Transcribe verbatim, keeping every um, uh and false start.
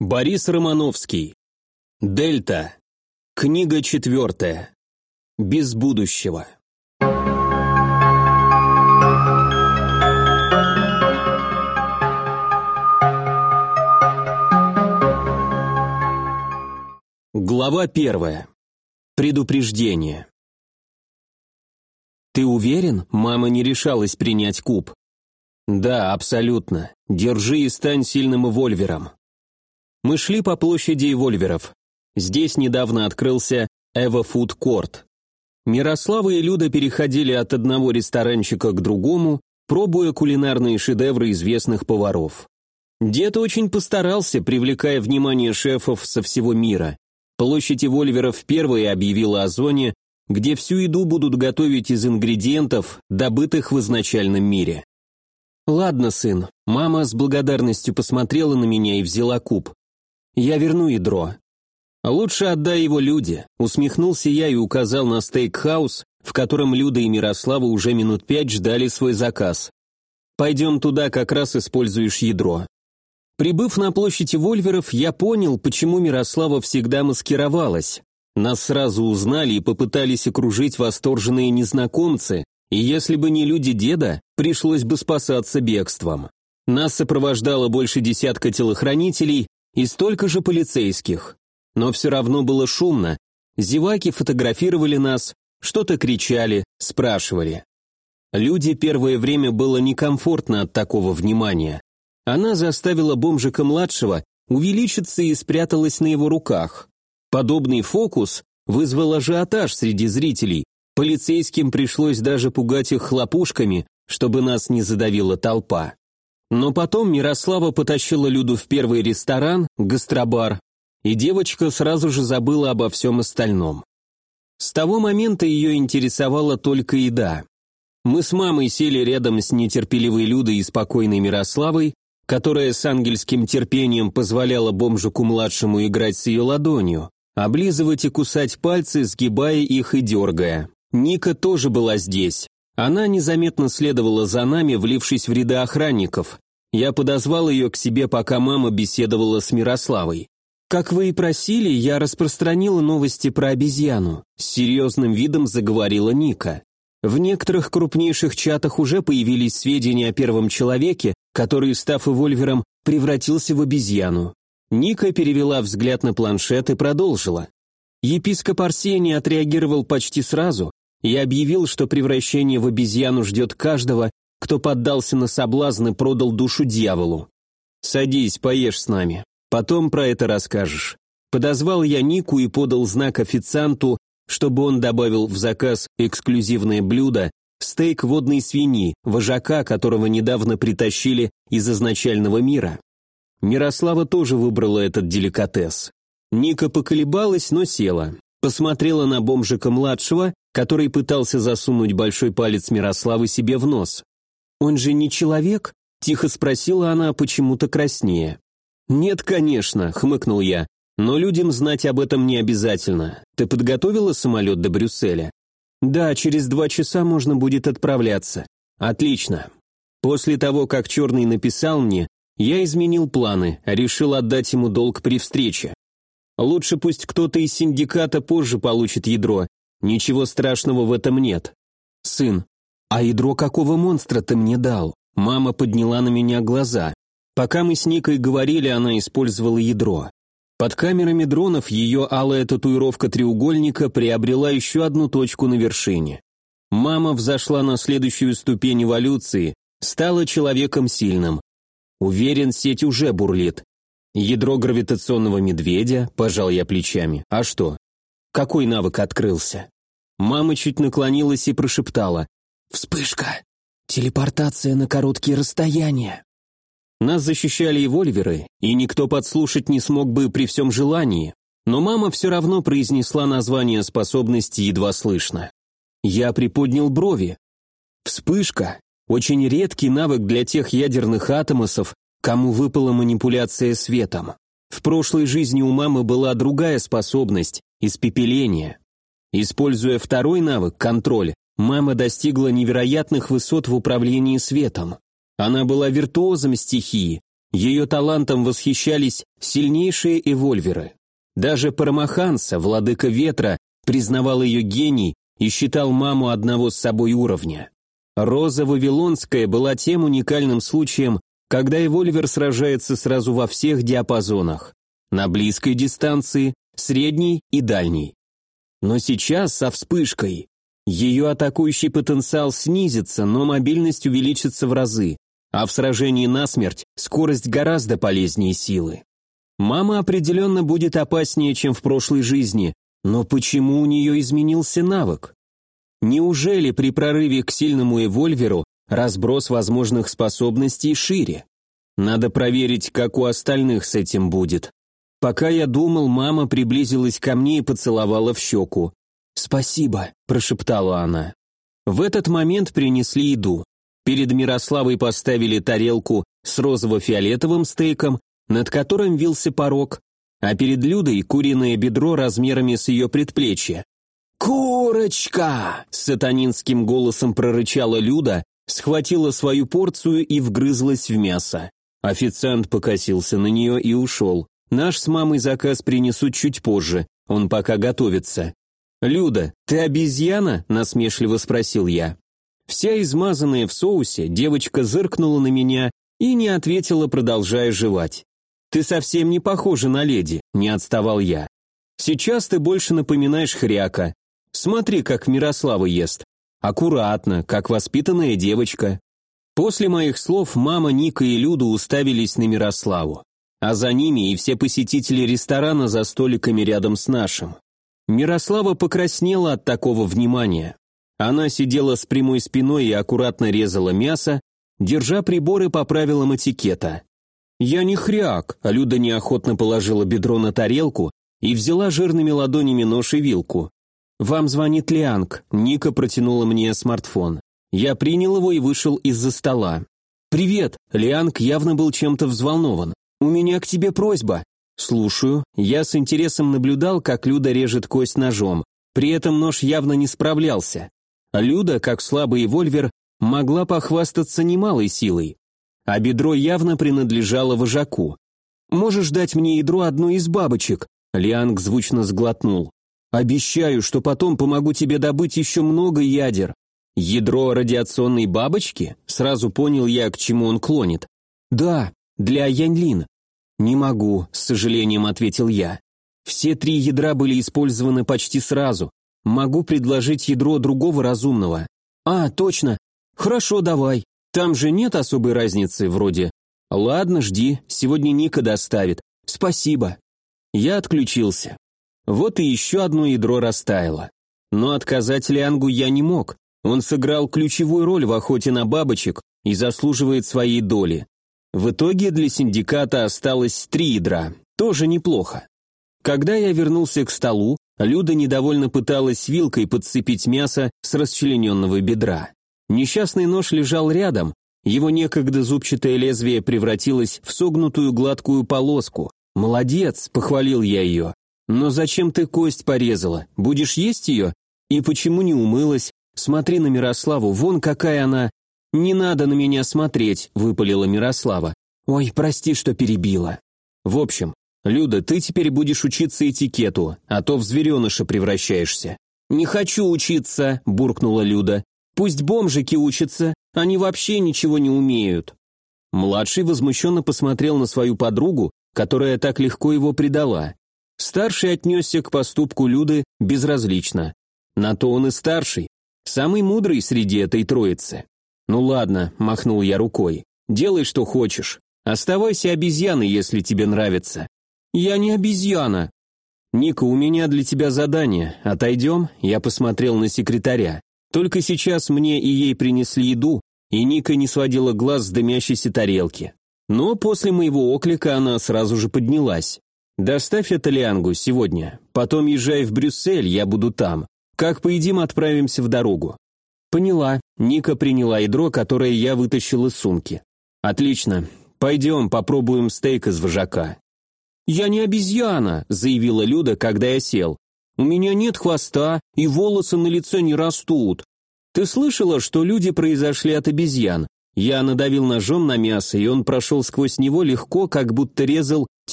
Борис Романовский. Дельта. Книга четвертая. Без будущего. Глава первая. Предупреждение. «Ты уверен?» — мама не решалась принять куб. «Да, абсолютно. Держи и стань сильным эвольвером». Мы шли по площади эвольверов. Здесь недавно открылся Эва Фуд Корт. Мирослава и Люда переходили от одного ресторанчика к другому, пробуя кулинарные шедевры известных поваров. Дед очень постарался, привлекая внимание шефов со всего мира. Площадь эвольверов впервые объявила о зоне, где всю еду будут готовить из ингредиентов, добытых в изначальном мире. «Ладно, сын», мама с благодарностью посмотрела на меня и взяла куб. «Я верну ядро». «Лучше отдай его Люде», усмехнулся я и указал на стейкхаус, в котором Люда и Мирослава уже минут пять ждали свой заказ. «Пойдем туда, как раз используешь ядро». Прибыв на площадь эвольверов, я понял, почему Мирослава всегда маскировалась. Нас сразу узнали и попытались окружить восторженные незнакомцы, и если бы не люди деда, пришлось бы спасаться бегством. Нас сопровождало больше десятка телохранителей и столько же полицейских. Но все равно было шумно. Зеваки фотографировали нас, что-то кричали, спрашивали. Люде первое время было некомфортно от такого внимания. Она заставила бомжика-младшего увеличиться и спряталась на его руках. Подобный фокус вызвал ажиотаж среди зрителей. Полицейским пришлось даже пугать их хлопушками, чтобы нас не задавила толпа. Но потом Мирослава потащила Люду в первый ресторан, гастробар, и девочка сразу же забыла обо всем остальном. С того момента ее интересовала только еда. Мы с мамой сели рядом с нетерпеливой Людой и спокойной Мирославой, которая с ангельским терпением позволяла бомжику-младшему играть с ее ладонью, облизывать и кусать пальцы, сгибая их и дергая. Ника тоже была здесь. Она незаметно следовала за нами, влившись в ряды охранников. Я подозвал ее к себе, пока мама беседовала с Мирославой. «Как вы и просили, я распространила новости про обезьяну», с серьезным видом заговорила Ника. В некоторых крупнейших чатах уже появились сведения о первом человеке, который, став эвольвером, превратился в обезьяну. Ника перевела взгляд на планшет и продолжила. Епископ Арсений отреагировал почти сразу и объявил, что превращение в обезьяну ждет каждого, кто поддался на соблазн и продал душу дьяволу. «Садись, поешь с нами. Потом про это расскажешь». Подозвал я Нику и подал знак официанту, чтобы он добавил в заказ эксклюзивное блюдо стейк водной свиньи, вожака, которого недавно притащили из изначального мира. Мирослава тоже выбрала этот деликатес. Ника поколебалась, но села. Посмотрела на бомжика-младшего, который пытался засунуть большой палец Мирославы себе в нос. «Он же не человек?» – тихо спросила она, почему-то краснее. «Нет, конечно», – хмыкнул я, – «но людям знать об этом не обязательно. Ты подготовила самолет до Брюсселя?» «Да, через два часа можно будет отправляться». «Отлично». После того, как Черный написал мне, я изменил планы, решил отдать ему долг при встрече. Лучше пусть кто-то из синдиката позже получит ядро, ничего страшного в этом нет. «Сын, а ядро какого монстра ты мне дал?» Мама подняла на меня глаза. Пока мы с Никой говорили, она использовала ядро. Под камерами дронов ее алая татуировка треугольника приобрела еще одну точку на вершине. Мама взошла на следующую ступень эволюции, стала человеком сильным. Уверен, сеть уже бурлит. Ядро гравитационного медведя, пожал я плечами. А что? Какой навык открылся? Мама чуть наклонилась и прошептала. «Вспышка! Телепортация на короткие расстояния!» Нас защищали эвольверы, и никто подслушать не смог бы при всем желании, но мама все равно произнесла название способности едва слышно. Я приподнял брови. Вспышка – очень редкий навык для тех ядерных атомосов, кому выпала манипуляция светом. В прошлой жизни у мамы была другая способность – испепеление. Используя второй навык – контроль, мама достигла невероятных высот в управлении светом. Она была виртуозом стихии, Ее талантом восхищались сильнейшие эвольверы. Даже Парамаханса, владыка ветра, признавал ее гений и считал маму одного с собой уровня. Роза Вавилонская была тем уникальным случаем, когда эвольвер сражается сразу во всех диапазонах, на близкой дистанции, средней и дальней. Но сейчас со вспышкой ее атакующий потенциал снизится, но мобильность увеличится в разы, а в сражении насмерть скорость гораздо полезнее силы. Мама определенно будет опаснее, чем в прошлой жизни, но почему у нее изменился навык? Неужели при прорыве к сильному эвольверу разброс возможных способностей шире? Надо проверить, как у остальных с этим будет. Пока я думал, мама приблизилась ко мне и поцеловала в щеку. «Спасибо», – прошептала она. В этот момент принесли еду. Перед Мирославой поставили тарелку с розово-фиолетовым стейком, над которым вился порог, а перед Людой куриное бедро размерами с ее предплечье. «Курочка!» – с сатанинским голосом прорычала Люда, схватила свою порцию и вгрызлась в мясо. Официант покосился на нее и ушел. Наш с мамой заказ принесут чуть позже, он пока готовится. «Люда, ты обезьяна?» – насмешливо спросил я. Вся измазанная в соусе, девочка зыркнула на меня и не ответила, продолжая жевать. «Ты совсем не похожа на леди», – не отставал я. «Сейчас ты больше напоминаешь хряка. Смотри, как Мирослава ест. Аккуратно, как воспитанная девочка». После моих слов мама, Ника и Люда уставились на Мирославу, а за ними и все посетители ресторана за столиками рядом с нашим. Мирослава покраснела от такого внимания. Она сидела с прямой спиной и аккуратно резала мясо, держа приборы по правилам этикета. «Я не хряк», а Люда неохотно положила бедро на тарелку и взяла жирными ладонями нож и вилку. «Вам звонит Лианг», Ника протянула мне смартфон. Я принял его и вышел из-за стола. «Привет», Лианг явно был чем-то взволнован. «У меня к тебе просьба». «Слушаю». Я с интересом наблюдал, как Люда режет кость ножом. При этом нож явно не справлялся. Люда, как слабый эвольвер, могла похвастаться немалой силой. А бедро явно принадлежало вожаку. «Можешь дать мне ядро одной из бабочек?» Лианг звучно сглотнул. «Обещаю, что потом помогу тебе добыть еще много ядер». «Ядро радиационной бабочки?» Сразу понял я, к чему он клонит. «Да, для Яньлин». «Не могу», с сожалением ответил я. «Все три ядра были использованы почти сразу. Могу предложить ядро другого разумного». «А, точно. Хорошо, давай. Там же нет особой разницы, вроде». «Ладно, жди, сегодня Ника доставит. Спасибо». Я отключился. Вот и еще одно ядро растаяло. Но отказать Лиангу я не мог. Он сыграл ключевую роль в охоте на бабочек и заслуживает своей доли. В итоге для синдиката осталось три ядра. Тоже неплохо. Когда я вернулся к столу, Люда недовольно пыталась вилкой подцепить мясо с расчлененного бедра. Несчастный нож лежал рядом, его некогда зубчатое лезвие превратилось в согнутую гладкую полоску. «Молодец», — похвалил я ее. «Но зачем ты кость порезала? Будешь есть ее? И почему не умылась? Смотри на Мирославу, вон какая она...» «Не надо на меня смотреть», — выпалила Мирослава. «Ой, прости, что перебила». «В общем, Люда, ты теперь будешь учиться этикету, а то в звереныша превращаешься». «Не хочу учиться», — буркнула Люда. «Пусть бомжики учатся, они вообще ничего не умеют». Младший возмущенно посмотрел на свою подругу, которая так легко его предала. Старший отнесся к поступку Люды безразлично. На то он и старший, самый мудрый среди этой троицы. «Ну ладно», — махнул я рукой, — «делай, что хочешь. Оставайся обезьяной, если тебе нравится». «Я не обезьяна». «Ника, у меня для тебя задание. Отойдем?» Я посмотрел на секретаря. Только сейчас мне и ей принесли еду, и Ника не сводила глаз с дымящейся тарелки. Но после моего оклика она сразу же поднялась. «Доставь это Лиангу сегодня. Потом езжай в Брюссель, я буду там. Как поедим, отправимся в дорогу». «Поняла». Ника приняла ядро, которое я вытащил из сумки. «Отлично. Пойдем, попробуем стейк из вожака». «Я не обезьяна», — заявила Люда, когда я сел. «У меня нет хвоста, и волосы на лице не растут. Ты слышала, что люди произошли от обезьян? Я надавил ножом на мясо, и он прошел сквозь него легко, как будто резал